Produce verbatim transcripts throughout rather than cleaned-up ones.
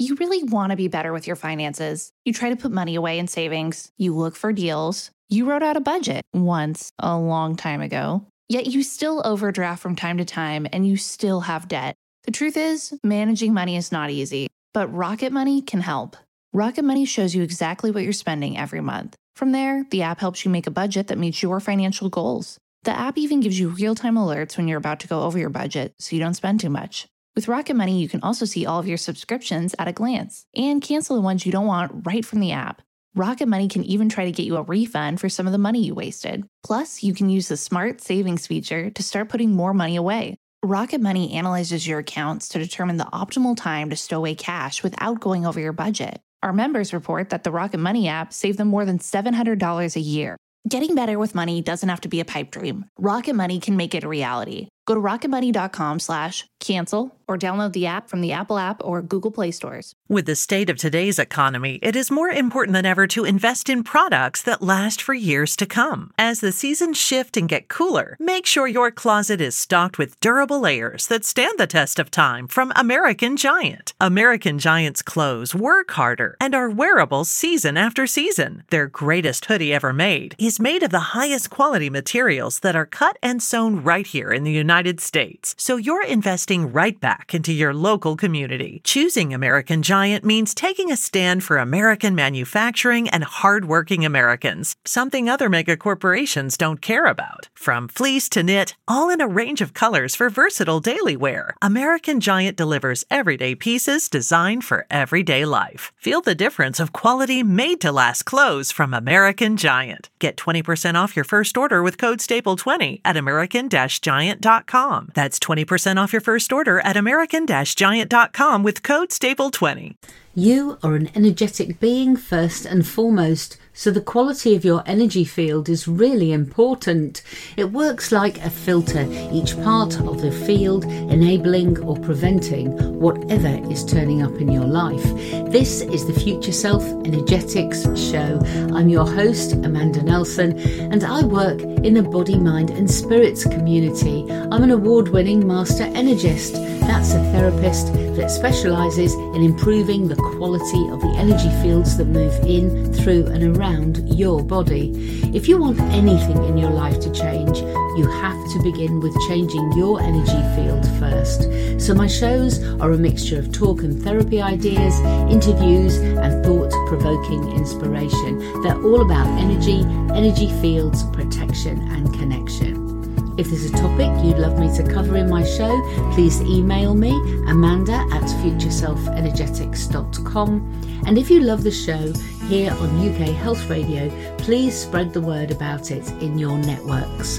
You really want to be better with your finances. You try to put money away in savings. You look for deals. You wrote out a budget once a long time ago. Yet you still overdraft from time to time and you still have debt. The truth is, managing money is not easy, but Rocket Money can help. Rocket Money shows you exactly what you're spending every month. From there, the app helps you make a budget that meets your financial goals. The app even gives you real-time alerts when you're about to go over your budget so you don't spend too much. With Rocket Money, you can also see all of your subscriptions at a glance and cancel the ones you don't want right from the app. Rocket Money can even try to get you a refund for some of the money you wasted. Plus, you can use the Smart Savings feature to start putting more money away. Rocket Money analyzes your accounts to determine the optimal time to stow away cash without going over your budget. Our members report that the Rocket Money app saved them more than seven hundred dollars a year. Getting better with money doesn't have to be a pipe dream. Rocket Money can make it a reality. Go to rocketmoney.com slash cancel or download the app from the Apple app or Google Play stores. With the state of today's economy, it is more important than ever to invest in products that last for years to come. As the seasons shift and get cooler, make sure your closet is stocked with durable layers that stand the test of time from American Giant. American Giant's clothes work harder and are wearable season after season. Their greatest hoodie ever made is made of the highest quality materials that are cut and sewn right here in the United United States, so you're investing right back into your local community. Choosing American Giant means taking a stand for American manufacturing and hardworking Americans, something other mega corporations don't care about. From fleece to knit, all in a range of colors for versatile daily wear, American Giant delivers everyday pieces designed for everyday life. Feel the difference of quality made-to-last clothes from American Giant. Get twenty percent off your first order with code staple twenty at american giant dot com. That's twenty percent off your first order at american giant dot com with code staple twenty. You are an energetic being first and foremost, so the quality of your energy field is really important. It works like a filter, each part of the field enabling or preventing whatever is turning up in your life. This is the Future Self Energetics Show. I'm your host, Amanda Nelson, and I work in the body, mind and spirits community. I'm an award-winning master energist. That's a therapist that specialises in improving the quality of the energy fields that move in, through and around your body. If you want anything in your life to change, you have to begin with changing your energy field first. So my shows are a mixture of talk and therapy ideas, interviews and thought-provoking inspiration. They're all about energy, energy fields, protection and connection. If there's a topic you'd love me to cover in my show, please email me, Amanda at future self energetics dot com. And if you love the show here on U K Health Radio, please spread the word about it in your networks.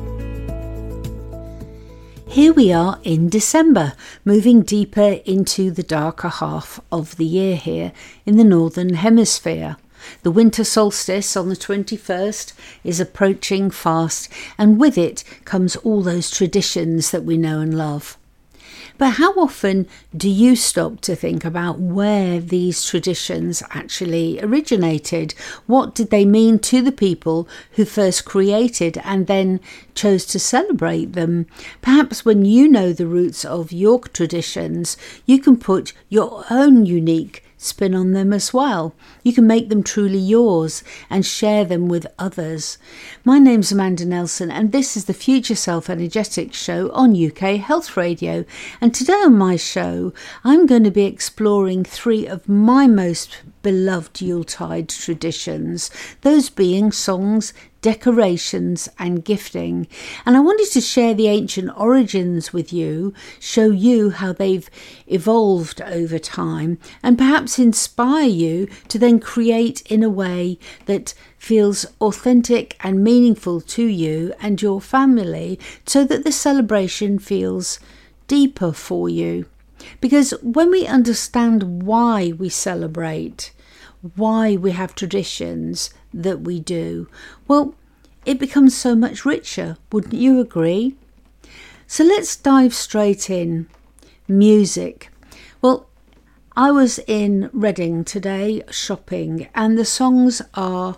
Here we are in December, moving deeper into the darker half of the year here in the Northern Hemisphere. The winter solstice on the twenty-first is approaching fast, and with it comes all those traditions that we know and love. But how often do you stop to think about where these traditions actually originated? What did they mean to the people who first created and then chose to celebrate them? Perhaps when you know the roots of your traditions, you can put your own unique spin on them as well. You can make them truly yours and share them with others. My name's Amanda Nelson and this is the Future Self Energetics Show on U K Health Radio. And today on my show, I'm going to be exploring three of my most beloved Yuletide traditions, those being songs, decorations and gifting. And I wanted to share the ancient origins with you, show you how they've evolved over time, and perhaps inspire you to then create in a way that feels authentic and meaningful to you and your family, so that the celebration feels deeper for you. Because when we understand why we celebrate, why we have traditions that we do, well, it becomes so much richer, wouldn't you agree? So let's dive straight in. Music. Well, I was in Reading today shopping, and the songs are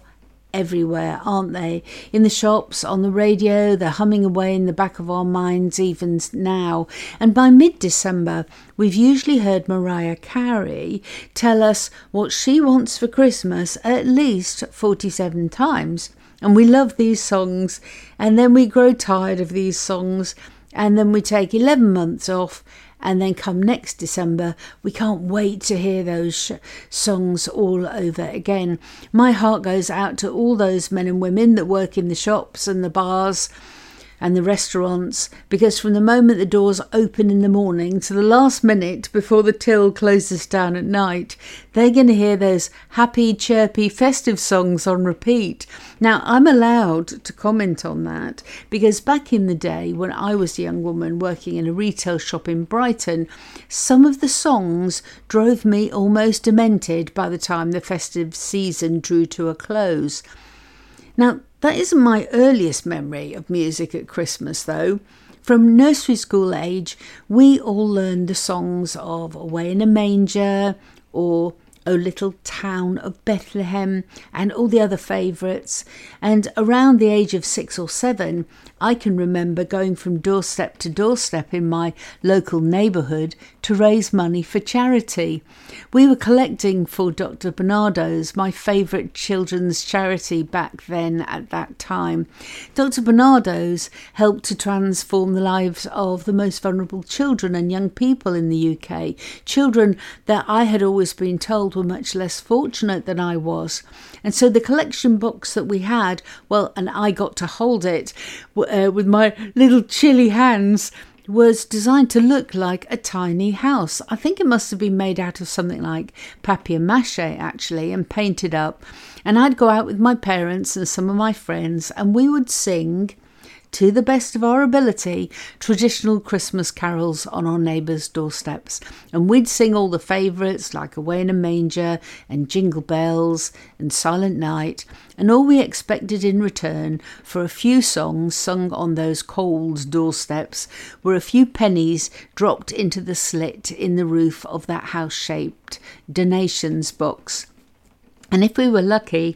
everywhere, aren't they? In the shops, on the radio, they're humming away in the back of our minds even now. And by mid-December, we've usually heard Mariah Carey tell us what she wants for Christmas at least forty-seven times. And we love these songs, and then we grow tired of these songs, and then we take eleven months off, and then come next December, we can't wait to hear those sh- songs all over again. My heart goes out to all those men and women that work in the shops and the bars and the restaurants, because from the moment the doors open in the morning to the last minute before the till closes down at night, they're going to hear those happy, chirpy, festive songs on repeat. Now, I'm allowed to comment on that because back in the day when I was a young woman working in a retail shop in Brighton, some of the songs drove me almost demented by the time the festive season drew to a close. Now, that isn't my earliest memory of music at Christmas, though. From nursery school age, we all learned the songs of Away in a Manger or O Little Town of Bethlehem and all the other favourites. And around the age of six or seven, I can remember going from doorstep to doorstep in my local neighbourhood to raise money for charity. We were collecting for Doctor Barnardo's, my favourite children's charity back then at that time. Doctor Barnardo's helped to transform the lives of the most vulnerable children and young people in the U K, children that I had always been told were much less fortunate than I was. And so the collection box that we had, well, and I got to hold it uh, with my little chilly hands, was designed to look like a tiny house. I think it must have been made out of something like papier-mâché, actually, and painted up. And I'd go out with my parents and some of my friends, and we would sing, to the best of our ability, traditional Christmas carols on our neighbours' doorsteps. And we'd sing all the favourites like Away in a Manger and Jingle Bells and Silent Night. And all we expected in return for a few songs sung on those cold doorsteps were a few pennies dropped into the slit in the roof of that house-shaped donations box. And if we were lucky,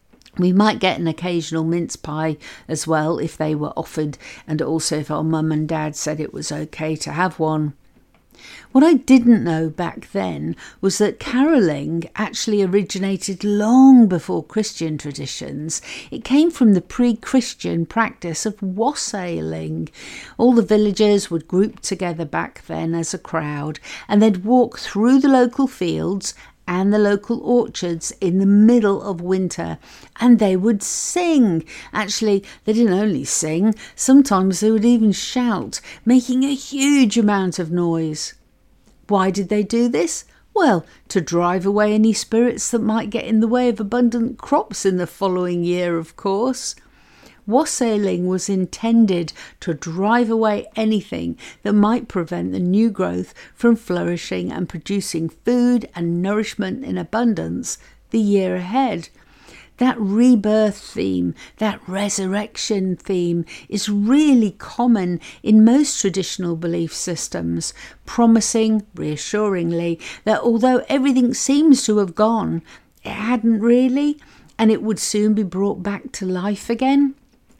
we might get an occasional mince pie as well if they were offered, and also if our mum and dad said it was okay to have one. What I didn't know back then was that carolling actually originated long before Christian traditions. It came from the pre-Christian practice of wassailing. All the villagers would group together back then as a crowd, and they'd walk through the local fields and the local orchards in the middle of winter, and they would sing. Actually, they didn't only sing, sometimes they would even shout, making a huge amount of noise. Why did they do this? Well, to drive away any spirits that might get in the way of abundant crops in the following year, of course. Wassailing was intended to drive away anything that might prevent the new growth from flourishing and producing food and nourishment in abundance the year ahead. That rebirth theme, that resurrection theme, is really common in most traditional belief systems, promising, reassuringly, that although everything seems to have gone, it hadn't really, and it would soon be brought back to life again.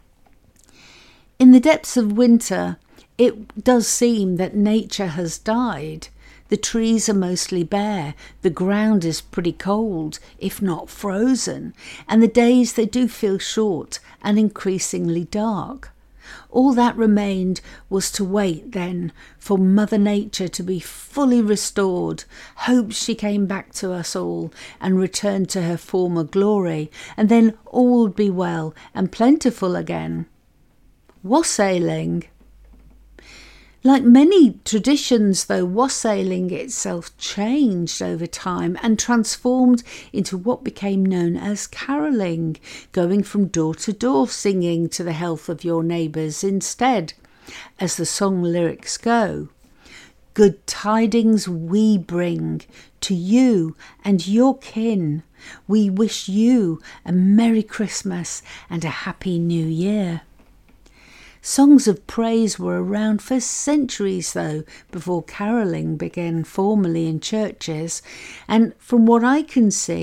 In the depths of winter, it does seem that nature has died. The trees are mostly bare, the ground is pretty cold, if not frozen, and the days they do feel short and increasingly dark. All that remained was to wait then for Mother Nature to be fully restored, hope she came back to us all and returned to her former glory, and then all would be well and plentiful again. Wassailing. Like many traditions, though, wassailing itself changed over time and transformed into what became known as carolling, going from door to door singing to the health of your neighbours instead. As the song lyrics go, good tidings we bring to you and your kin. We wish you a Merry Christmas and a Happy New Year. Songs of praise were around for centuries, though, before carolling began formally in churches, and from what I can see,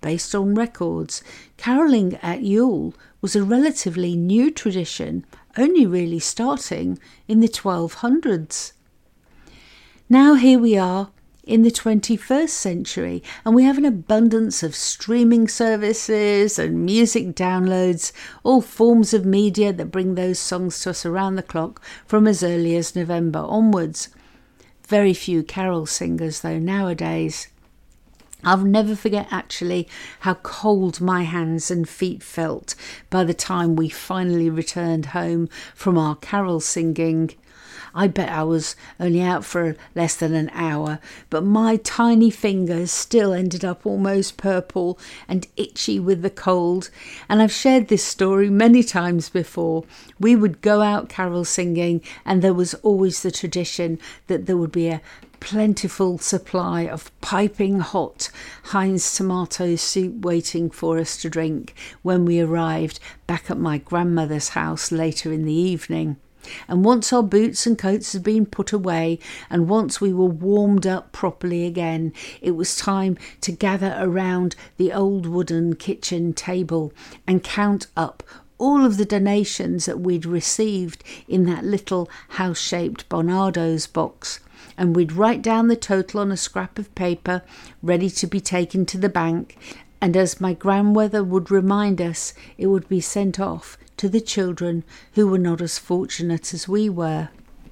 based on records. Carolling at Yule was a relatively new tradition, only really starting in the twelve hundreds. Now here we are in the twenty-first century, and we have an abundance of streaming services and music downloads, all forms of media that bring those songs to us around the clock from as early as November onwards. Very few carol singers though nowadays. I'll never forget actually how cold my hands and feet felt by the time we finally returned home from our carol singing. I bet I was only out for less than an hour, but my tiny fingers still ended up almost purple and itchy with the cold. And I've shared this story many times before. We would go out carol singing, and there was always the tradition that there would be a plentiful supply of piping hot Heinz tomato soup waiting for us to drink when we arrived back at my grandmother's house later in the evening. And once our boots and coats had been put away, and once we were warmed up properly again, it was time to gather around the old wooden kitchen table and count up all of the donations that we'd received in that little house-shaped Bonardo's box. And we'd write down the total on a scrap of paper, ready to be taken to the bank. And as my grandmother would remind us, it would be sent off to the children who were not as fortunate as we were.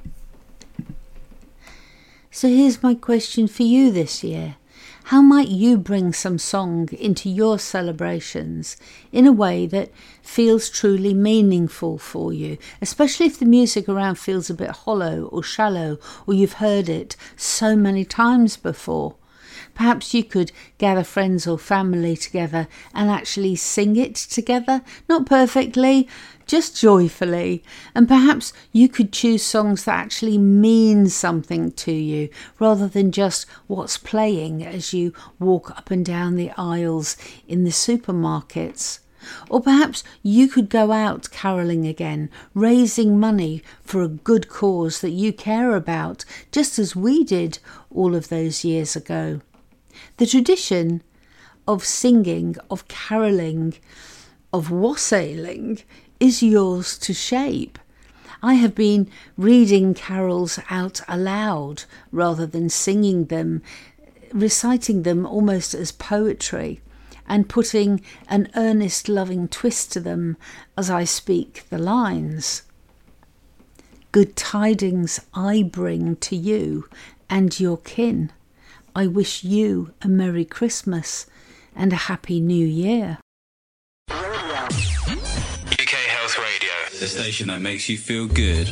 So here's my question for you this year. How might you bring some song into your celebrations in a way that feels truly meaningful for you, especially if the music around feels a bit hollow or shallow, or you've heard it so many times before? Perhaps you could gather friends or family together and actually sing it together, not perfectly, just joyfully. And perhaps you could choose songs that actually mean something to you, rather than just what's playing as you walk up and down the aisles in the supermarkets. Or perhaps you could go out carolling again, raising money for a good cause that you care about, just as we did all of those years ago. The tradition of singing, of carolling, of wassailing is yours to shape. I have been reading carols out aloud rather than singing them, reciting them almost as poetry, and putting an earnest, loving twist to them as I speak the lines. Good tidings I bring to you and your kin. I wish you a Merry Christmas and a Happy New Year. U K Health Radio, the station that makes you feel good.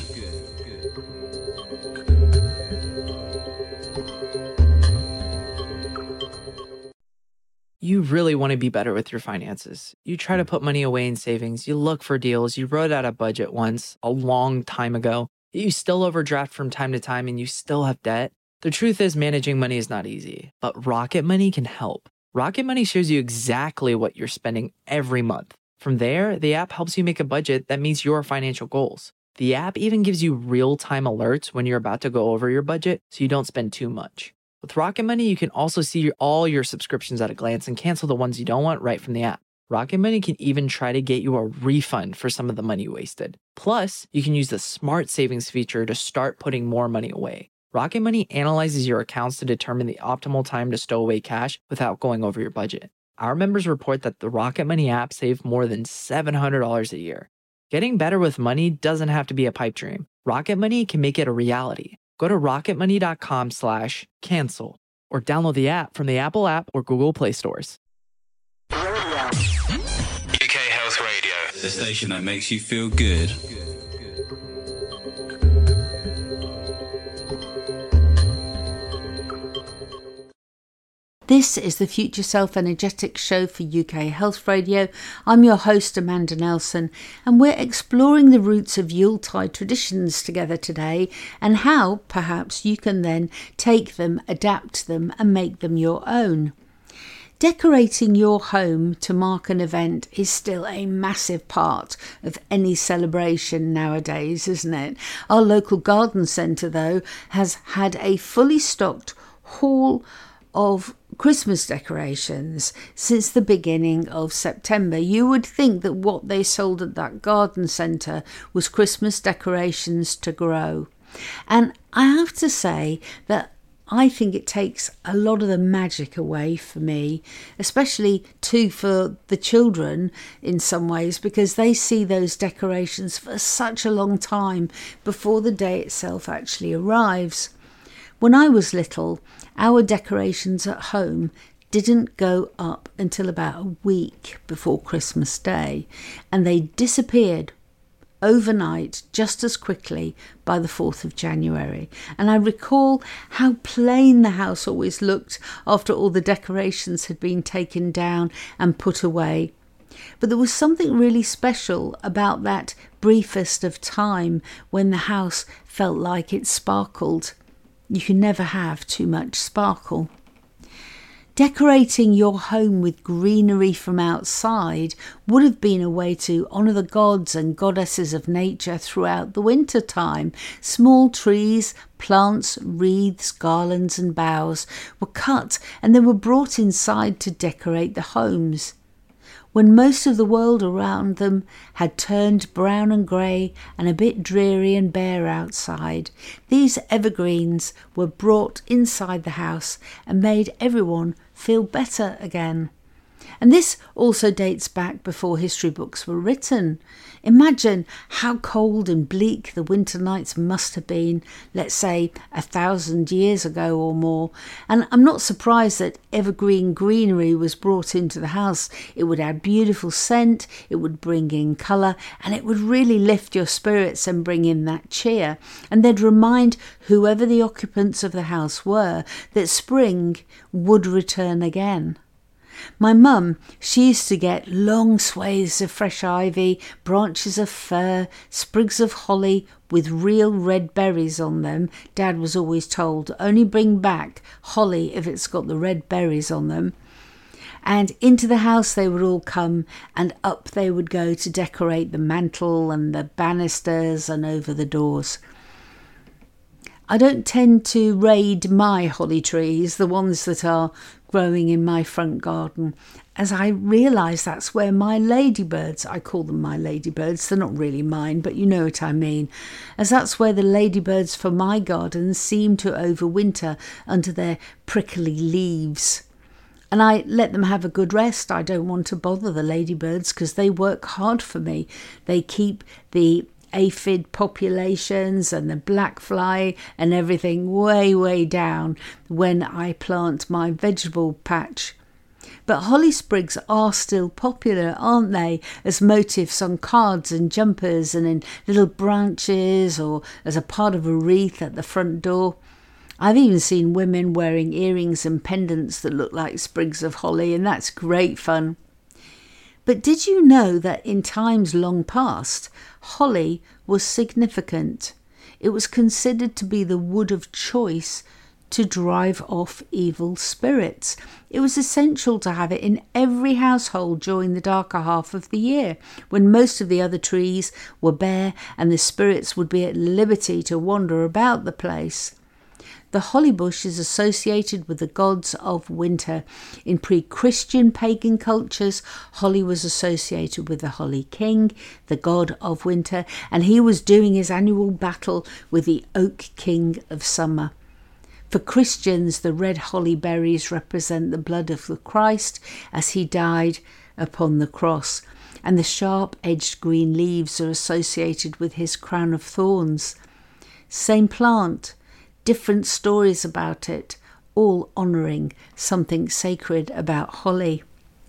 You really want to be better with your finances. You try to put money away in savings. You look for deals. You wrote out a budget once a long time ago. You still overdraft from time to time and you still have debt. The truth is, managing money is not easy, but Rocket Money can help. Rocket Money shows you exactly what you're spending every month. From there, the app helps you make a budget that meets your financial goals. The app even gives you real-time alerts when you're about to go over your budget so you don't spend too much. With Rocket Money, you can also see all your subscriptions at a glance and cancel the ones you don't want right from the app. Rocket Money can even try to get you a refund for some of the money you wasted. Plus, you can use the Smart Savings feature to start putting more money away. Rocket Money analyzes your accounts to determine the optimal time to stow away cash without going over your budget. Our members report that the Rocket Money app saved more than seven hundred dollars a year. Getting better with money doesn't have to be a pipe dream. Rocket Money can make it a reality. Go to rocketmoney.com slash cancel or download the app from the Apple app or Google Play stores. U K Health Radio, the station that makes you feel good. This is the Future Self Energetic Show for U K Health Radio. I'm your host, Amanda Nelson, and we're exploring the roots of Yuletide traditions together today and how, perhaps, you can then take them, adapt them, and make them your own. Decorating your home to mark an event is still a massive part of any celebration nowadays, isn't it? Our local garden centre, though, has had a fully stocked hall of Christmas decorations since the beginning of September. You would think that what they sold at that garden centre was Christmas decorations to grow. And I have to say that I think it takes a lot of the magic away for me, especially too for the children in some ways, because they see those decorations for such a long time before the day itself actually arrives. When I was little, our decorations at home didn't go up until about a week before Christmas Day, and they disappeared overnight just as quickly by the fourth of January. And I recall how plain the house always looked after all the decorations had been taken down and put away. But there was something really special about that briefest of time when the house felt like it sparkled. You can never have too much sparkle. Decorating your home with greenery from outside would have been a way to honour the gods and goddesses of nature throughout the winter time. Small trees, plants, wreaths, garlands and boughs were cut and they were brought inside to decorate the homes. When most of the world around them had turned brown and grey and a bit dreary and bare outside, these evergreens were brought inside the house and made everyone feel better again. And this also dates back before history books were written. Imagine how cold and bleak the winter nights must have been, let's say a thousand years ago or more. And I'm not surprised that evergreen greenery was brought into the house. It would add beautiful scent, it would bring in colour, and it would really lift your spirits and bring in that cheer. And they'd remind whoever the occupants of the house were that spring would return again. My mum, she used to get long swathes of fresh ivy, branches of fir, sprigs of holly with real red berries on them. Dad was always told, only bring back holly if it's got the red berries on them. And into the house they would all come, and up they would go to decorate the mantel and the banisters and over the doors. I don't tend to raid my holly trees, the ones that are growing in my front garden, as I realise that's where my ladybirds, I call them my ladybirds, they're not really mine, but you know what I mean, as that's where the ladybirds for my garden seem to overwinter under their prickly leaves. And I let them have a good rest. I don't want to bother the ladybirds because they work hard for me. They keep the aphid populations and the black fly and everything way, way down when I plant my vegetable patch. But holly sprigs are still popular, aren't they, as motifs on cards and jumpers and in little branches or as a part of a wreath at the front door. I've even seen women wearing earrings and pendants that look like sprigs of holly, and that's great fun. But did you know that in times long past, holly was significant? It was considered to be the wood of choice to drive off evil spirits. It was essential to have it in every household during the darker half of the year, when most of the other trees were bare and the spirits would be at liberty to wander about the place. The holly bush is associated with the gods of winter. In pre-Christian pagan cultures, holly was associated with the holly king, the god of winter, and he was doing his annual battle with the oak king of summer. For Christians, the red holly berries represent the blood of the Christ as he died upon the cross, and the sharp-edged green leaves are associated with his crown of thorns. Same plant, different stories about it, all honouring something sacred about holly.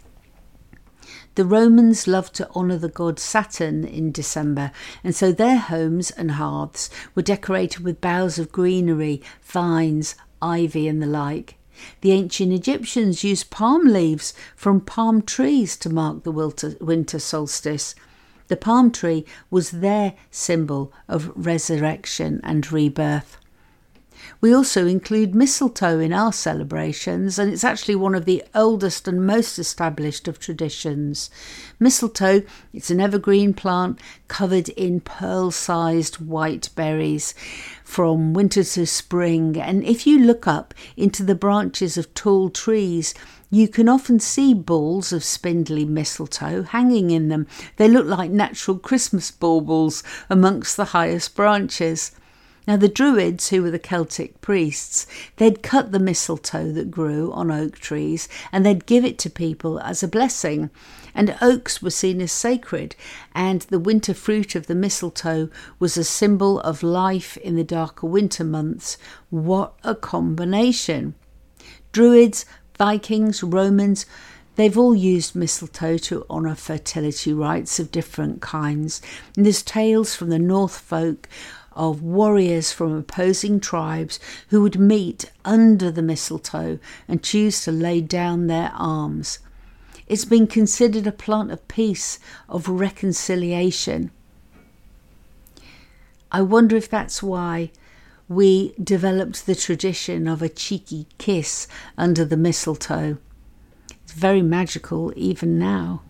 The Romans loved to honour the god Saturn in December, and so their homes and hearths were decorated with boughs of greenery, vines, ivy and the like. The ancient Egyptians used palm leaves from palm trees to mark the winter solstice. The palm tree was their symbol of resurrection and rebirth. We also include mistletoe in our celebrations, and it's actually one of the oldest and most established of traditions. Mistletoe, it's an evergreen plant covered in pearl-sized white berries from winter to spring, and if you look up into the branches of tall trees, you can often see balls of spindly mistletoe hanging in them. They look like natural Christmas baubles amongst the highest branches. Now, the Druids, who were the Celtic priests, they'd cut the mistletoe that grew on oak trees and they'd give it to people as a blessing. And oaks were seen as sacred, and the winter fruit of the mistletoe was a symbol of life in the darker winter months. What a combination! Druids, Vikings, Romans, they've all used mistletoe to honour fertility rites of different kinds. And there's tales from the North folk of warriors from opposing tribes who would meet under the mistletoe and choose to lay down their arms. It's been considered a plant of peace, of reconciliation. I wonder if that's why we developed the tradition of a cheeky kiss under the mistletoe. It's very magical even now.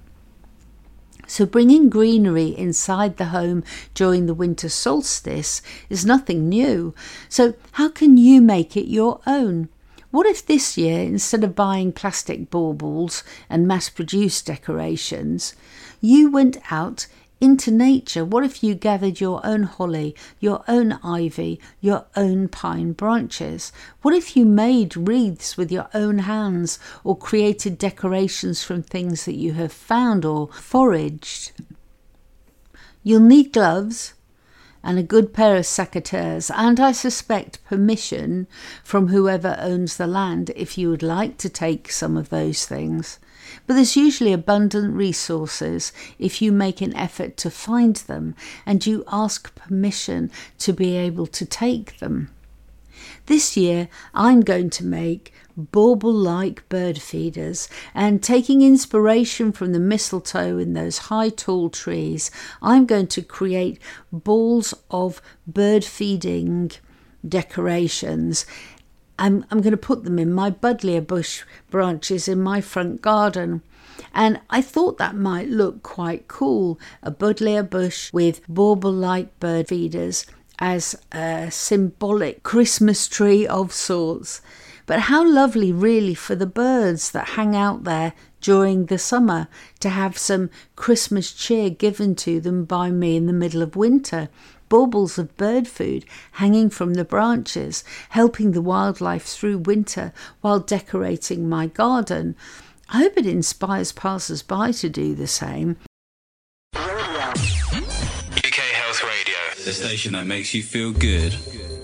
So bringing greenery inside the home during the winter solstice is nothing new. So how can you make it your own? What if this year, instead of buying plastic baubles and mass-produced decorations, you went out into nature? What if you gathered your own holly, your own ivy, your own pine branches? What if you made wreaths with your own hands or created decorations from things that you have found or foraged? You'll need gloves and a good pair of secateurs, and I suspect permission from whoever owns the land if you would like to take some of those things. But there's usually abundant resources if you make an effort to find them and you ask permission to be able to take them. This year I'm going to make bauble-like bird feeders, and taking inspiration from the mistletoe in those high tall trees, I'm going to create balls of bird feeding decorations. I'm, I'm going to put them in my buddleia bush branches in my front garden. And I thought that might look quite cool, a buddleia bush with bauble-like bird feeders as a symbolic Christmas tree of sorts. But how lovely really for the birds that hang out there during the summer to have some Christmas cheer given to them by me in the middle of winter. Baubles of bird food hanging from the branches, helping the wildlife through winter while decorating my garden. I hope it inspires passers-by to do the same. U K Health Radio, the station that makes you feel good.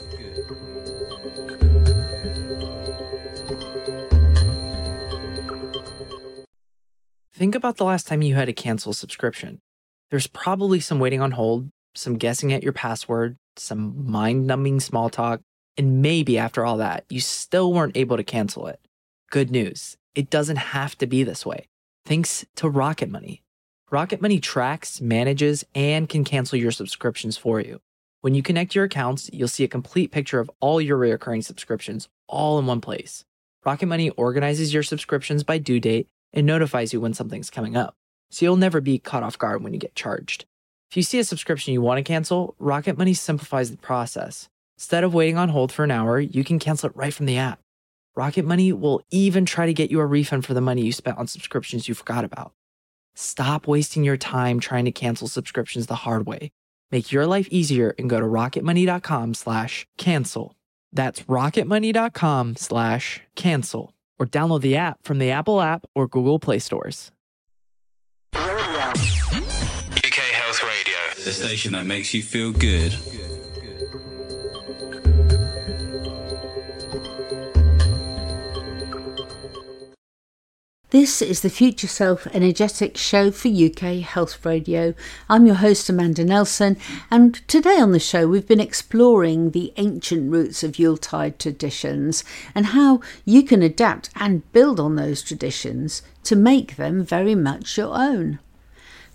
Think about the last time you had to cancel a subscription. There's probably some waiting on hold, some guessing at your password, some mind-numbing small talk, and maybe after all that, you still weren't able to cancel it. Good news, it doesn't have to be this way. Thanks to Rocket Money. Rocket Money tracks, manages, and can cancel your subscriptions for you. When you connect your accounts, you'll see a complete picture of all your recurring subscriptions all in one place. Rocket Money organizes your subscriptions by due date and notifies you when something's coming up, so you'll never be caught off guard when you get charged. If you see a subscription you want to cancel, Rocket Money simplifies the process. Instead of waiting on hold for an hour, you can cancel it right from the app. Rocket Money will even try to get you a refund for the money you spent on subscriptions you forgot about. Stop wasting your time trying to cancel subscriptions the hard way. Make your life easier and go to rocketmoney.com slash cancel. That's rocketmoney.com slash cancel. Or download the app from the Apple app or Google Play stores. U K Health Radio, the station that makes you feel good. This is the Future Self Energetic Show for U K Health Radio. I'm your host, Amanda Nelson, and today on the show we've been exploring the ancient roots of Yuletide traditions and how you can adapt and build on those traditions to make them very much your own.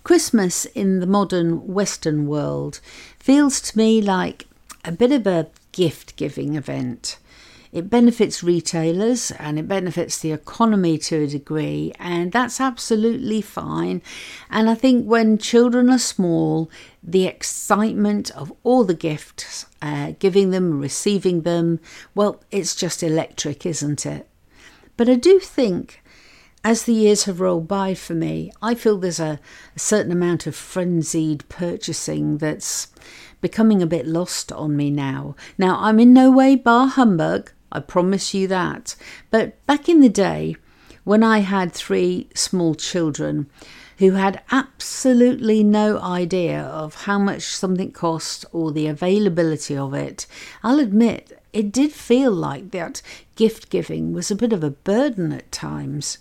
Christmas in the modern Western world feels to me like a bit of a gift-giving event. It benefits retailers and it benefits the economy to a degree, and that's absolutely fine. And I think when children are small, the excitement of all the gifts, uh, giving them, receiving them, well, it's just electric, isn't it? But I do think as the years have rolled by for me, I feel there's a, a certain amount of frenzied purchasing that's becoming a bit lost on me now. Now, I'm in no way bar humbug, I promise you that. But back in the day, when I had three small children who had absolutely no idea of how much something cost or the availability of it, I'll admit it did feel like that gift giving was a bit of a burden at times.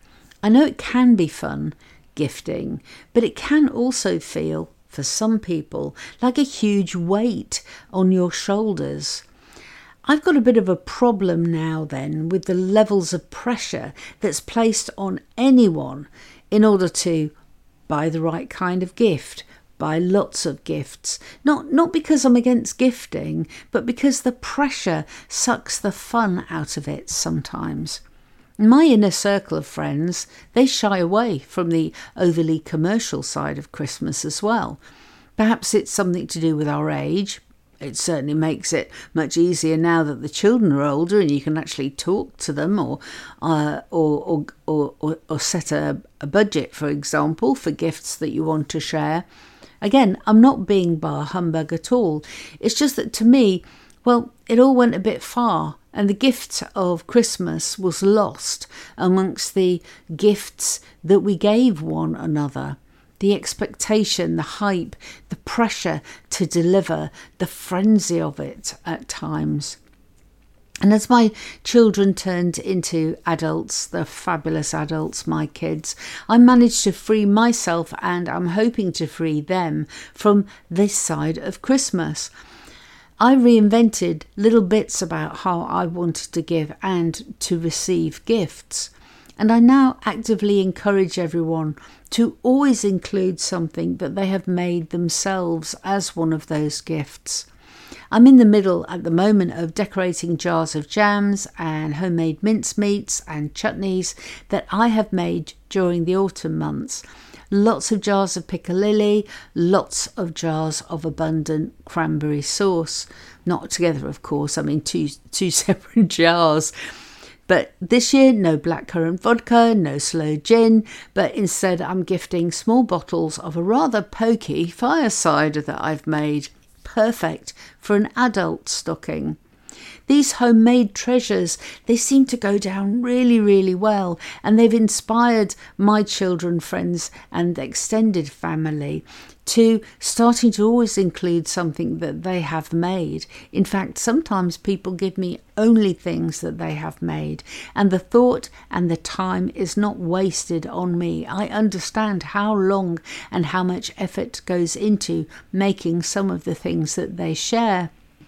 I know it can be fun, gifting, but it can also feel, for some people, like a huge weight on your shoulders. I've got a bit of a problem now then with the levels of pressure that's placed on anyone in order to buy the right kind of gift, buy lots of gifts. Not, not because I'm against gifting, but because the pressure sucks the fun out of it sometimes. My inner circle of friends, they shy away from the overly commercial side of Christmas as well. Perhaps it's something to do with our age. It certainly makes it much easier now that the children are older and you can actually talk to them or uh, or, or, or, or, or set a, a budget, for example, for gifts that you want to share. Again, I'm not being bar humbug at all. It's just that to me, well, it all went a bit far. And the gift of Christmas was lost amongst the gifts that we gave one another. The expectation, the hype, the pressure to deliver, the frenzy of it at times. And as my children turned into adults, the fabulous adults, my kids, I managed to free myself, and I'm hoping to free them from this side of Christmas. I reinvented little bits about how I wanted to give and to receive gifts. And I now actively encourage everyone to always include something that they have made themselves as one of those gifts. I'm in the middle at the moment of decorating jars of jams and homemade mincemeats and chutneys that I have made during the autumn months. Lots of jars of piccalilli, lots of jars of abundant cranberry sauce. Not together, of course, I mean two, two separate jars. But this year, no blackcurrant vodka, no sloe gin, but instead I'm gifting small bottles of a rather pokey fire cider that I've made. Perfect for an adult stocking. These homemade treasures, they seem to go down really, really well, and they've inspired my children, friends and extended family to starting to always include something that they have made. In fact, sometimes people give me only things that they have made, and the thought and the time is not wasted on me. I understand how long and how much effort goes into making some of the things that they share.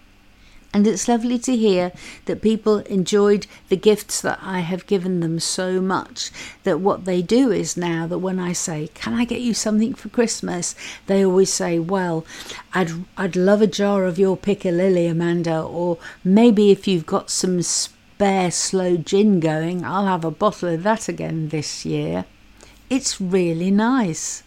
And it's lovely to hear that people enjoyed the gifts that I have given them so much that what they do is now that when I say, can I get you something for Christmas? They always say, well, I'd, I'd love a jar of your piccalilli, Amanda, or maybe if you've got some spare sloe gin going, I'll have a bottle of that again this year. It's really nice.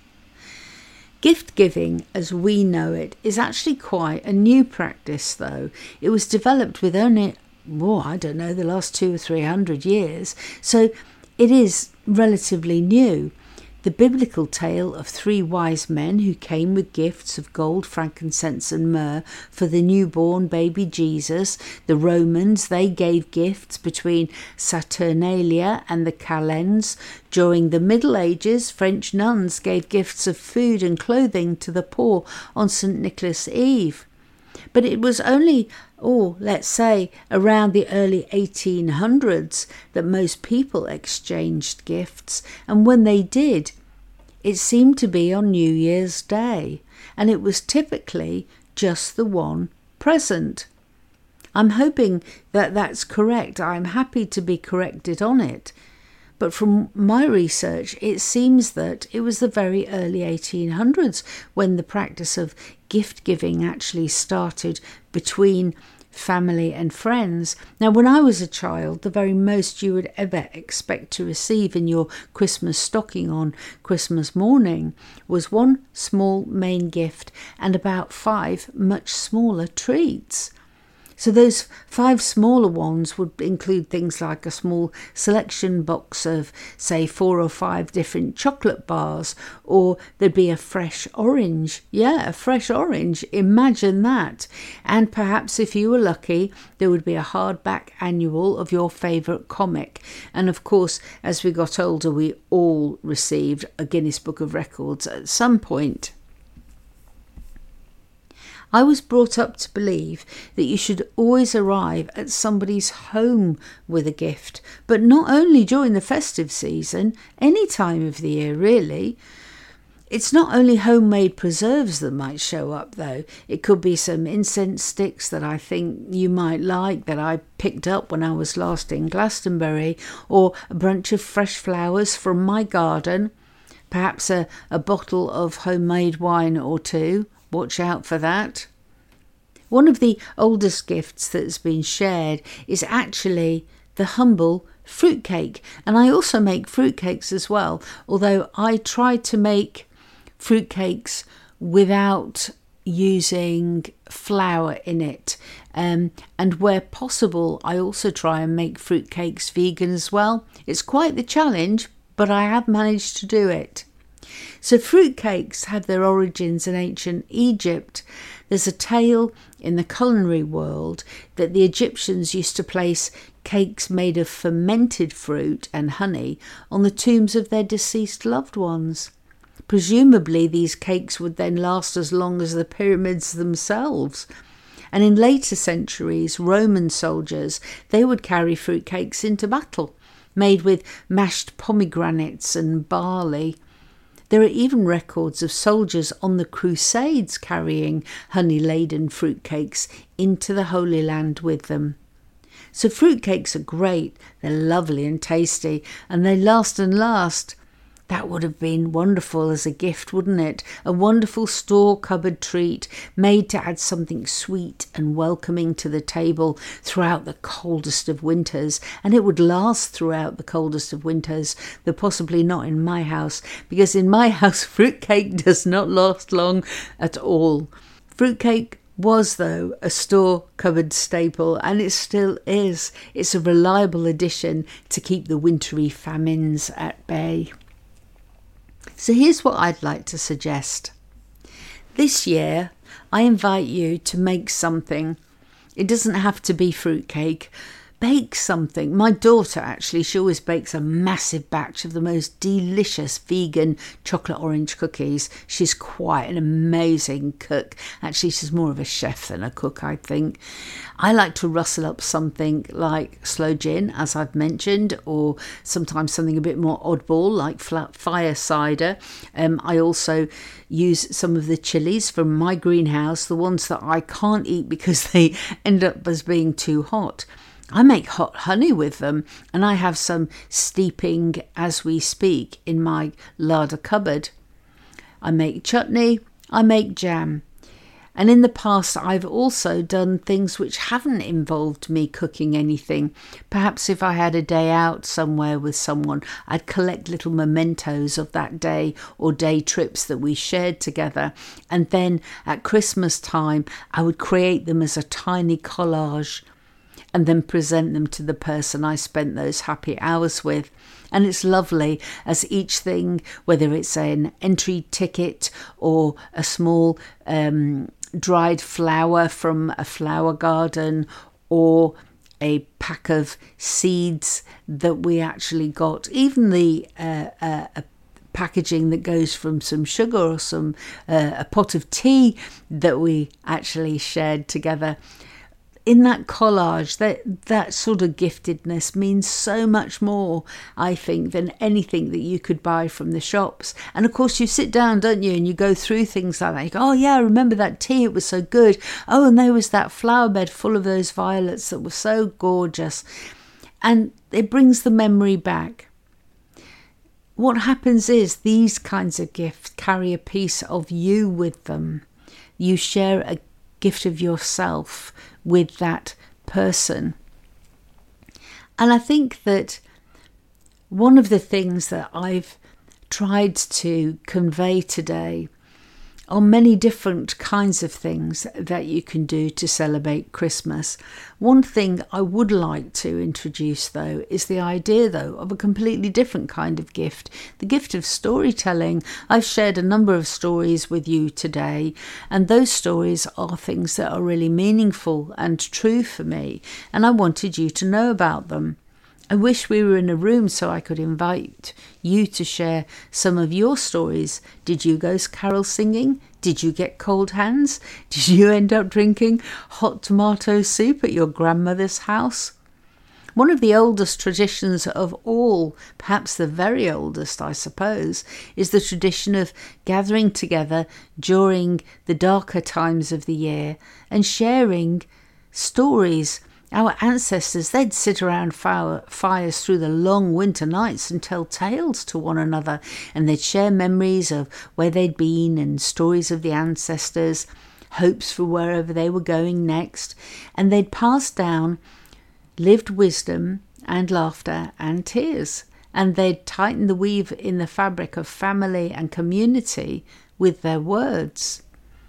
Gift giving, as we know it, is actually quite a new practice, though. It was developed with only, oh, I don't know, the last two or three hundred years, so it is relatively new. The biblical tale of three wise men who came with gifts of gold, frankincense and myrrh for the newborn baby Jesus. The Romans, they gave gifts between Saturnalia and the Calends. During the Middle Ages, French nuns gave gifts of food and clothing to the poor on Saint Nicholas Eve. But it was only, oh, let's say, around the early eighteen hundreds that most people exchanged gifts, and when they did, it seemed to be on New Year's Day, and it was typically just the one present. I'm hoping that that's correct. I'm happy to be corrected on it. But from my research, it seems that it was the very early eighteen hundreds when the practice of gift giving actually started between family and friends. Now, when I was a child, the very most you would ever expect to receive in your Christmas stocking on Christmas morning was one small main gift and about five much smaller treats. So those five smaller ones would include things like a small selection box of, say, four or five different chocolate bars, or there'd be a fresh orange. Yeah, a fresh orange. Imagine that. And perhaps if you were lucky, there would be a hardback annual of your favourite comic. And of course, as we got older, we all received a Guinness Book of Records at some point. I was brought up to believe that you should always arrive at somebody's home with a gift, but not only during the festive season, any time of the year really. It's not only homemade preserves that might show up though. It could be some incense sticks that I think you might like that I picked up when I was last in Glastonbury, or a bunch of fresh flowers from my garden, perhaps a, a bottle of homemade wine or two. Watch out for that. One of the oldest gifts that's been shared is actually the humble fruitcake. And I also make fruitcakes as well, although I try to make fruitcakes without using flour in it. Um, and where possible, I also try and make fruitcakes vegan as well. It's quite the challenge, but I have managed to do it. So fruitcakes have their origins in ancient Egypt. There's a tale in the culinary world that the Egyptians used to place cakes made of fermented fruit and honey on the tombs of their deceased loved ones. Presumably these cakes would then last as long as the pyramids themselves. And in later centuries, Roman soldiers, they would carry fruitcakes into battle, made with mashed pomegranates and barley. There are even records of soldiers on the Crusades carrying honey-laden fruitcakes into the Holy Land with them. So fruitcakes are great, they're lovely and tasty, and they last and last. That would have been wonderful as a gift, wouldn't it? A wonderful store-cupboard treat made to add something sweet and welcoming to the table throughout the coldest of winters. And it would last throughout the coldest of winters, though possibly not in my house, because in my house fruitcake does not last long at all. Fruitcake was, though, a store-cupboard staple, and it still is. It's a reliable addition to keep the wintry famines at bay. So here's what I'd like to suggest. This year, I invite you to make something. It doesn't have to be fruitcake. Bake something. My daughter, actually, she always bakes a massive batch of the most delicious vegan chocolate orange cookies. She's quite an amazing cook. Actually, she's more of a chef than a cook, I think. I like to rustle up something like sloe gin, as I've mentioned, or sometimes something a bit more oddball like flat fire cider. Um, I also use some of the chilies from my greenhouse, the ones that I can't eat because they end up as being too hot. I make hot honey with them, and I have some steeping as we speak in my larder cupboard. I make chutney, I make jam. And in the past, I've also done things which haven't involved me cooking anything. Perhaps if I had a day out somewhere with someone, I'd collect little mementos of that day or day trips that we shared together. And then at Christmas time, I would create them as a tiny collage and then present them to the person I spent those happy hours with. And it's lovely as each thing, whether it's an entry ticket or a small um, dried flower from a flower garden or a pack of seeds that we actually got, even the uh, uh, a packaging that goes from some sugar or some uh, a pot of tea that we actually shared together. In that collage, that that sort of giftedness means so much more, I think, than anything that you could buy from the shops. And of course, you sit down, don't you, and you go through things like that. You go, oh yeah, I remember that tea, it was so good. Oh, and there was that flower bed full of those violets that were so gorgeous. And it brings the memory back. What happens is these kinds of gifts carry a piece of you with them. You share a gift of yourself with that person. And I think that one of the things that I've tried to convey today are many different kinds of things that you can do to celebrate Christmas. One thing I would like to introduce, though, is the idea, though, of a completely different kind of gift, the gift of storytelling. I've shared a number of stories with you today, and those stories are things that are really meaningful and true for me, and I wanted you to know about them. I wish we were in a room so I could invite you to share some of your stories. Did you go carol singing? Did you get cold hands? Did you end up drinking hot tomato soup at your grandmother's house? One of the oldest traditions of all, perhaps the very oldest, I suppose, is the tradition of gathering together during the darker times of the year and sharing stories. Our ancestors, they'd sit around fire, fires through the long winter nights and tell tales to one another, and they'd share memories of where they'd been and stories of the ancestors, hopes for wherever they were going next, and they'd pass down lived wisdom and laughter and tears, and they'd tighten the weave in the fabric of family and community with their words.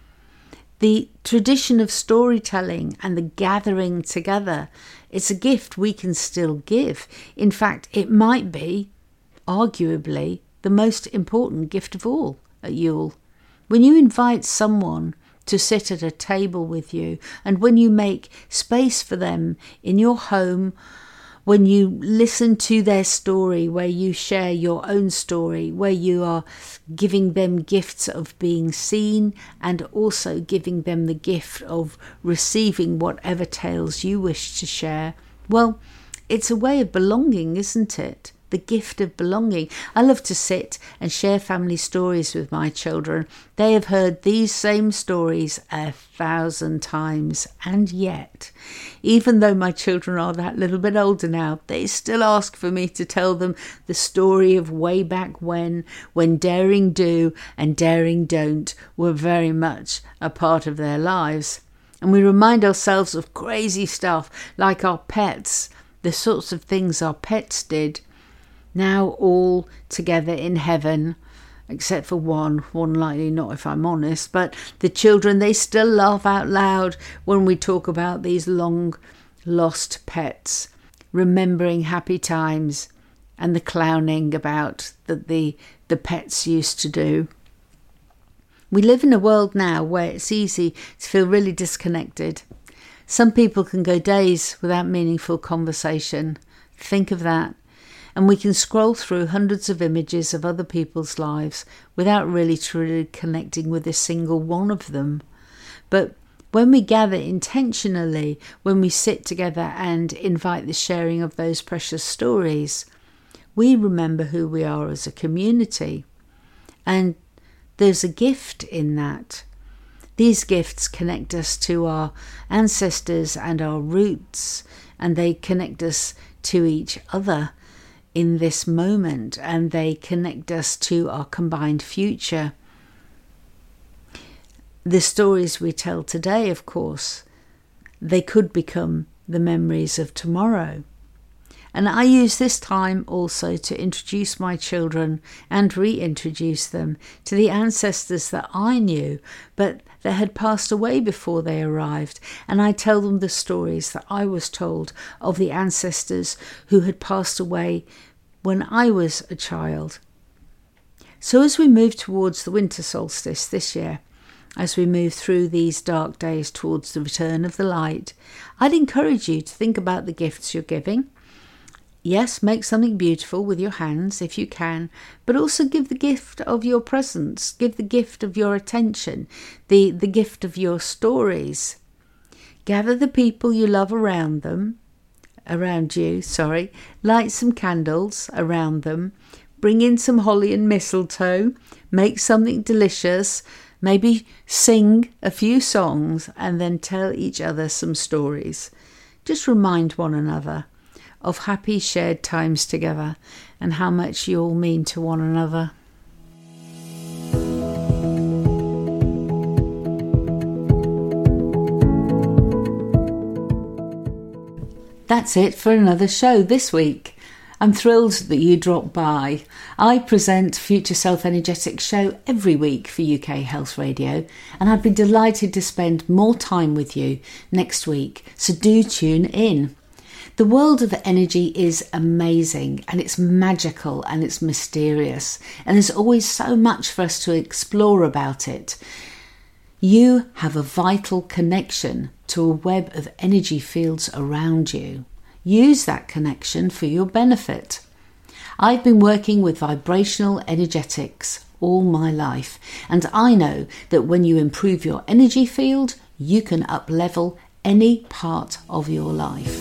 The tradition of storytelling and the gathering together, it's a gift we can still give. In fact, it might be, arguably, the most important gift of all at Yule. When you invite someone to sit at a table with you, and when you make space for them in your home, when you listen to their story, where you share your own story, where you are giving them gifts of being seen and also giving them the gift of receiving whatever tales you wish to share, well, it's a way of belonging, isn't it? The gift of belonging. I love to sit and share family stories with my children. They have heard these same stories a thousand times, and yet, even though my children are that little bit older now, they still ask for me to tell them the story of way back when, when daring do and daring don't were very much a part of their lives. And we remind ourselves of crazy stuff like our pets, the sorts of things our pets did. Now all together in heaven, except for one, one likely not if I'm honest, but the children, they still laugh out loud when we talk about these long lost pets, remembering happy times and the clowning about that the, the pets used to do. We live in a world now where it's easy to feel really disconnected. Some people can go days without meaningful conversation. Think of that. And we can scroll through hundreds of images of other people's lives without really truly connecting with a single one of them. But when we gather intentionally, when we sit together and invite the sharing of those precious stories, we remember who we are as a community. And there's a gift in that. These gifts connect us to our ancestors and our roots, and they connect us to each other in this moment, and they connect us to our combined future. The stories we tell today, of course, they could become the memories of tomorrow. And I use this time also to introduce my children and reintroduce them to the ancestors that I knew, but that had passed away before they arrived. And I tell them the stories that I was told of the ancestors who had passed away when I was a child. So as we move towards the winter solstice this year, as we move through these dark days towards the return of the light, I'd encourage you to think about the gifts you're giving. Yes, make something beautiful with your hands if you can, but also give the gift of your presence, give the gift of your attention, the, the gift of your stories. Gather the people you love around them, around you, sorry, light some candles around them, bring in some holly and mistletoe, make something delicious, maybe sing a few songs, and then tell each other some stories. Just remind one another of happy shared times together and how much you all mean to one another. that's it for another show this week. I'm thrilled that you dropped by. I present Future Self Energetics show every week for U K Health Radio, and I'd be delighted to spend more time with you next week, so do tune in. The world of energy is amazing, and it's magical and it's mysterious, and there's always so much for us to explore about it. You have a vital connection to a web of energy fields around you. Use that connection for your benefit. I've been working with vibrational energetics all my life, and I know that when you improve your energy field, you can up-level any part of your life.